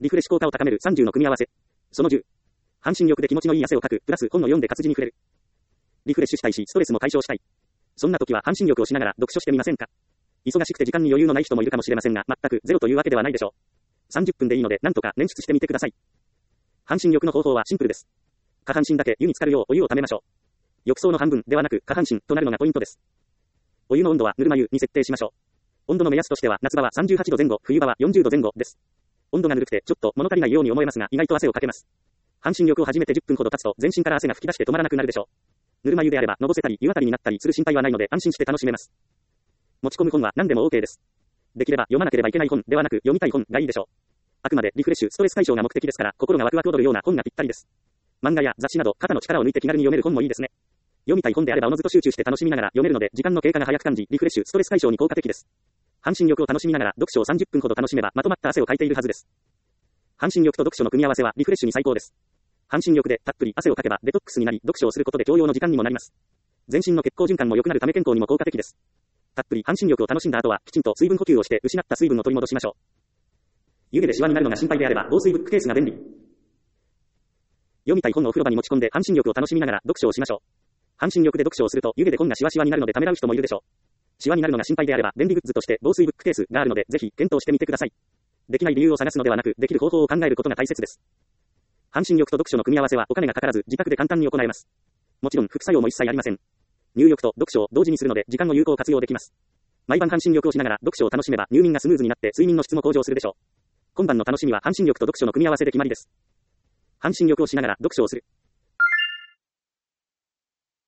リフレッシュ効果を高める30の組み合わせ。その10。半身浴で気持ちのいい汗をかく、プラス本を読んで活字に触れる。リフレッシュしたいし、ストレスも解消したい。そんな時は半身浴をしながら読書してみませんか？忙しくて時間に余裕のない人もいるかもしれませんが、全くゼロというわけではないでしょう。30分でいいので、なんとか捻出してみてください。半身浴の方法はシンプルです。下半身だけ湯に浸かるようお湯をためましょう。浴槽の半分ではなく下半身となるのがポイントです。お湯の温度はぬるま湯に設定しましょう。温度の目安としては夏場は38度前後、冬場は40度前後です。温度がぬるくてちょっと物足りないように思えますが、意外と汗をかけます。半身浴を始めて10分ほど経つと全身から汗が吹き出して止まらなくなるでしょう。ぬるま湯であればのぼせたり湯あたりになったりする心配はないので安心して楽しめます。持ち込む本は何でも OK です。できれば読まなければいけない本ではなく読みたい本がいいでしょう。あくまでリフレッシュ、ストレス解消が目的ですから、心がワクワク踊るような本がぴったりです。漫画や雑誌など肩の力を抜いて気軽に読める本もいいですね。読みたい本であればおのずと集中して楽しみながら読めるので時間の経過が早く感じ、リフレッシュ、ストレス解消に効果的です。半身浴を楽しみながら読書を30分ほど楽しめばまとまった汗をかいているはずです。半身浴と読書の組み合わせはリフレッシュに最高です。半身浴でたっぷり汗をかけばデトックスになり、読書をすることで教養の時間にもなります。全身の血行循環も良くなるため健康にも効果的です。たっぷり半身浴を楽しんだ後はきちんと水分補給をして失った水分を取り戻しましょう。湯気でシワになるのが心配であれば防水ブックケースが便利。読みたい本をお風呂場に持ち込んで半身浴を楽しみながら読書をしましょう。半身浴で読書をすると湯気で本がシワシワになるのでためらう人もいるでしょう。シワになるのが心配であれば便利グッズとして防水ブックケースがあるのでぜひ検討してみてください。できない理由を探すのではなくできる方法を考えることが大切です。半身浴と読書の組み合わせはお金がかからず自宅で簡単に行えます。もちろん副作用も一切ありません。入浴と読書を同時にするので時間を有効活用できます。毎晩半身浴をしながら読書を楽しめば入眠がスムーズになって睡眠の質も向上するでしょう。今晩の楽しみは半身浴と読書の組み合わせで決まりです。半身浴をしながら読書をする。